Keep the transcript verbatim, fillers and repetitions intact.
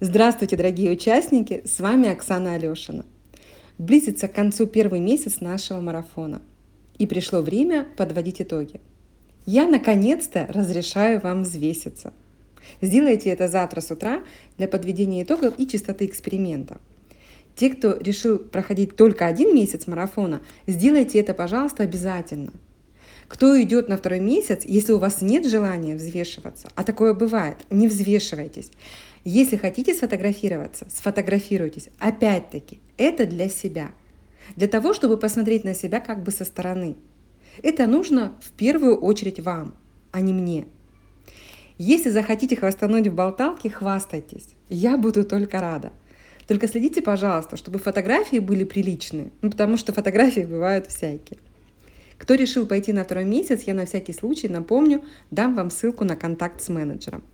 Здравствуйте, дорогие участники! С вами Оксана Алешина. Близится к концу первый месяц нашего марафона. И пришло время подводить итоги. Я наконец-то разрешаю вам взвеситься. Сделайте это завтра с утра для подведения итогов и чистоты эксперимента. Те, кто решил проходить только один месяц марафона, сделайте это, пожалуйста, обязательно. Кто идет на второй месяц, если у вас нет желания взвешиваться, а такое бывает, не взвешивайтесь. Если хотите сфотографироваться, сфотографируйтесь. Опять-таки, это для себя. Для того, чтобы посмотреть на себя как бы со стороны. Это нужно в первую очередь вам, а не мне. Если захотите хвастануть в болталке, хвастайтесь. Я буду только рада. Только следите, пожалуйста, чтобы фотографии были приличные, ну, потому что фотографии бывают всякие. Кто решил пойти на второй месяц, я на всякий случай напомню, дам вам ссылку на контакт с менеджером.